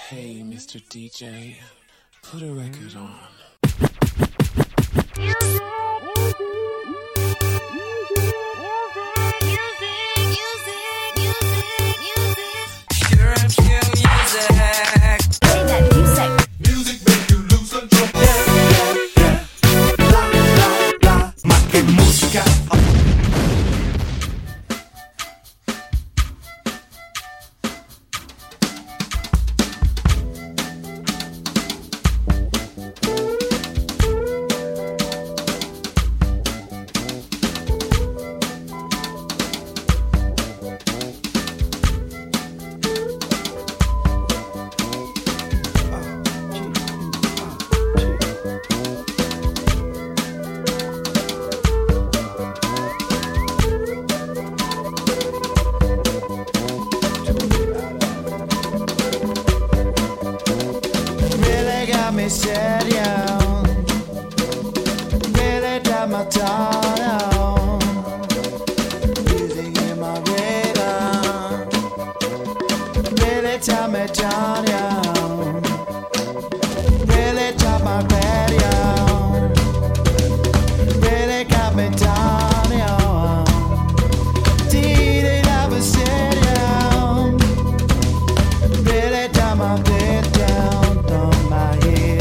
Hey, Mr. DJ, put a record on. Music make you lose control. Bla bla bla, más que música. Set down, really got my tongue out. Music in my rhythm, really tell me down, really top my radio, really got me down, did never sit down, really got my bed down, on my head.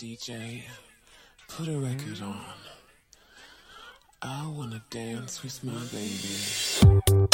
DJ, put a record on. I wanna dance with my baby.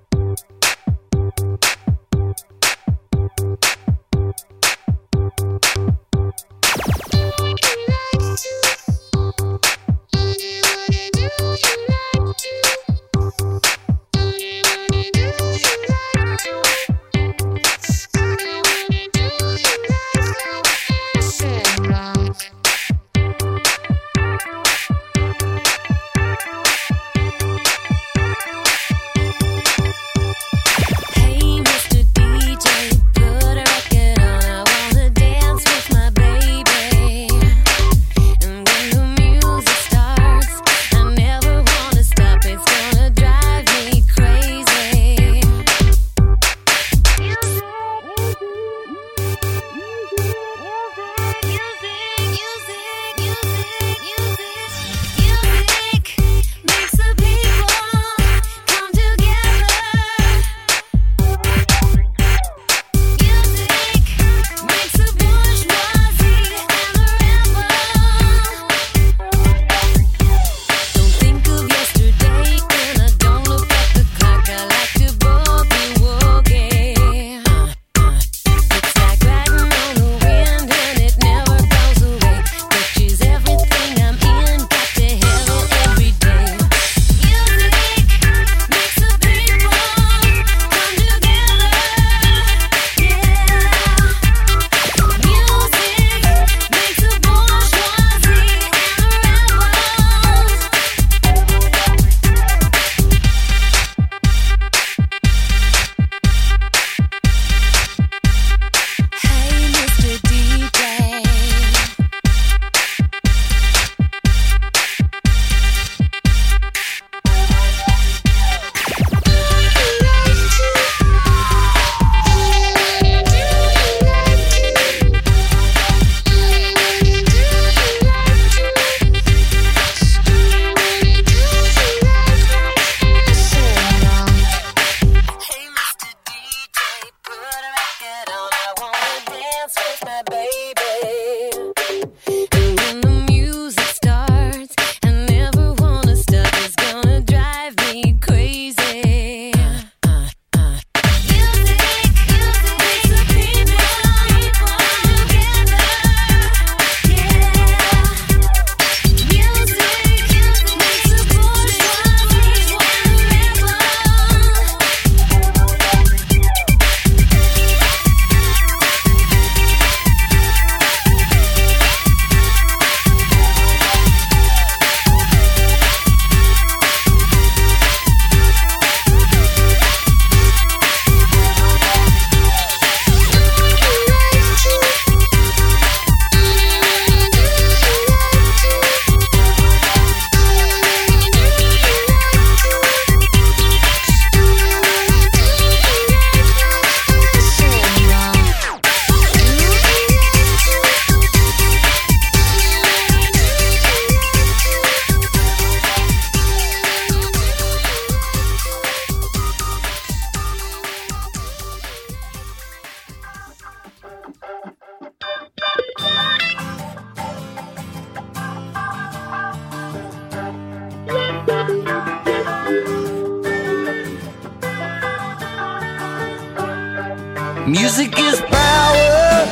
Music is power.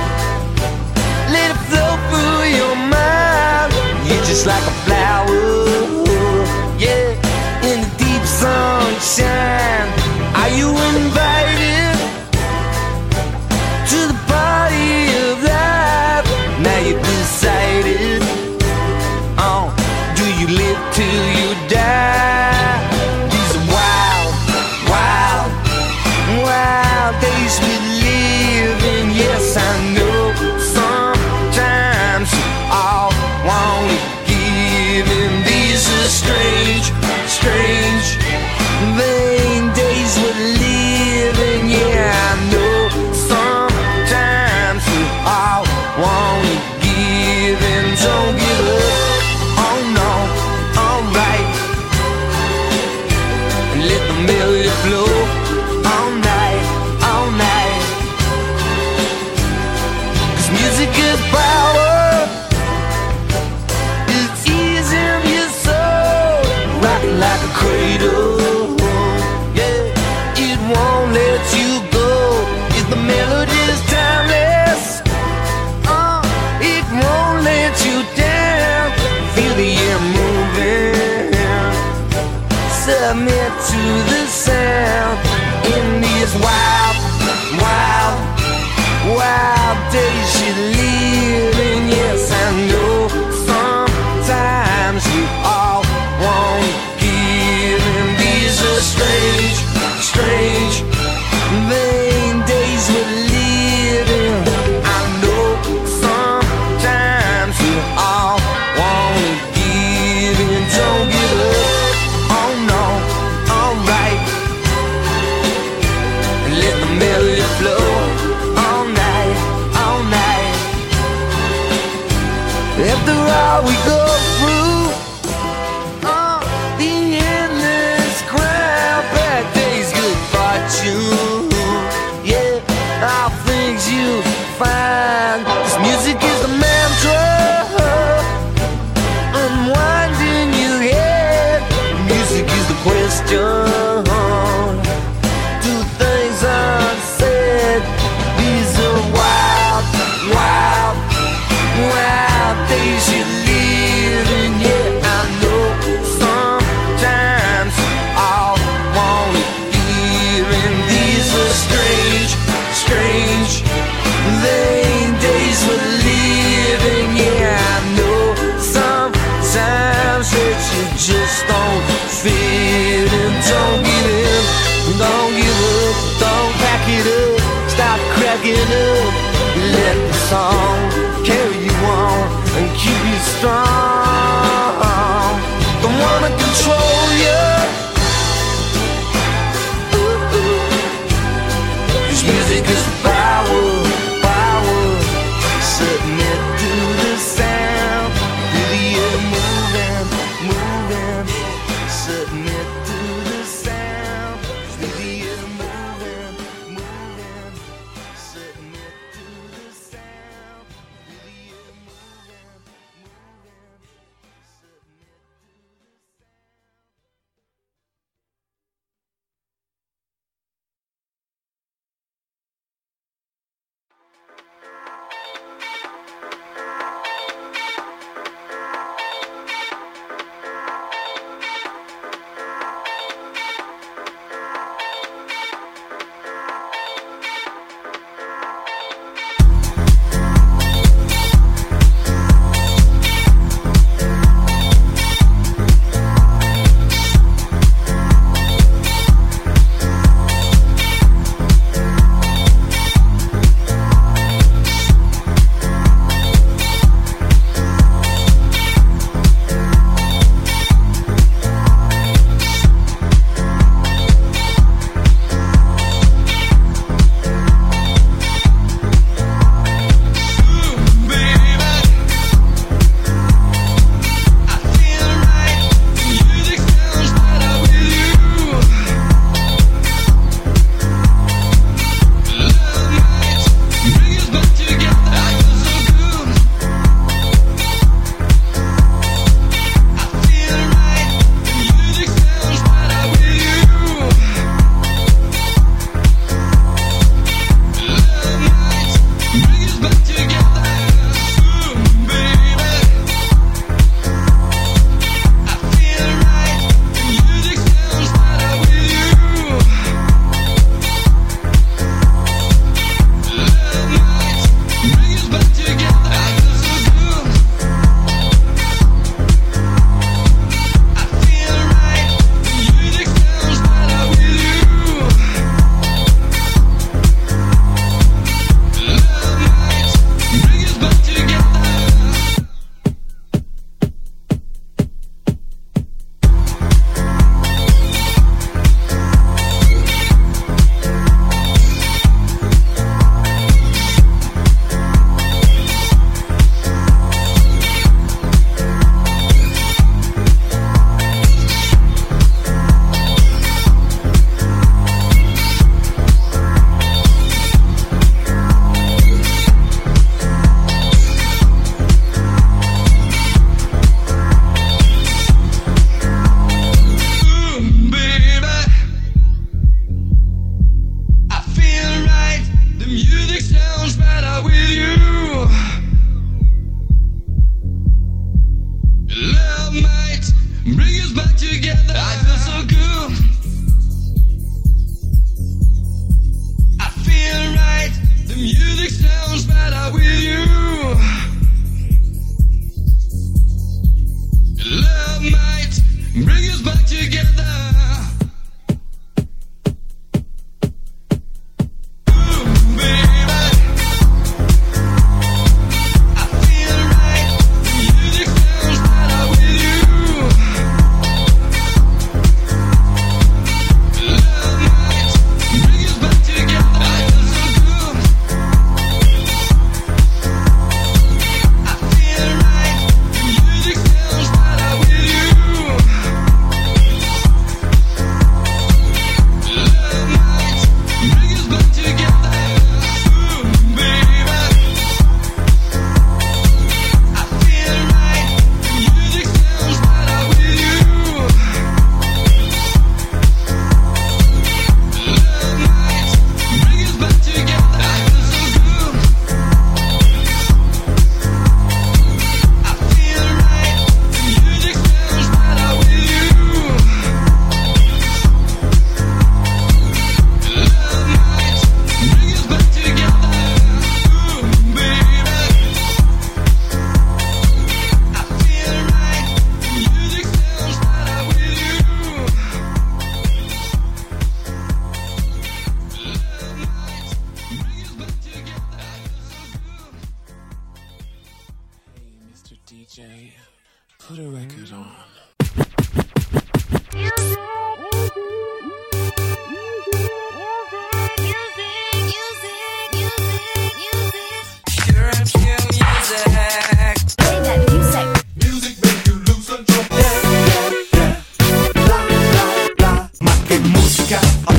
Let it flow through your mind. You're just like a flower, yeah, in the deep sunshine. Are you invited to the party of life? Now you've decided. Oh, do you live till you die? These are wild, wild, wild days we live. After all we go through, the endless crowd, bad days, good fortune, yeah, all things you find. This music is the mantra, unwinding your head. Music is the question, do things unsaid. These are wild, wild, wild days you live in. Yeah, I know sometimes all I wanna hear, and these are strange, strange vain days we're living. Yeah, I know sometimes that you just don't fit in. Don't give in, don't give up, don't pack it up, stop cracking up. Let the song carry you on and keep you strong. Don't wanna control you, cause music is the power, power. Submit to the sound, feel the air moving, moving. Submit to the sound, feel the air moving, moving. Submit to the sound, feel the air moving, moving. Submit to the sound. DJ, put a record on. Music make you lose control. Ma che musica.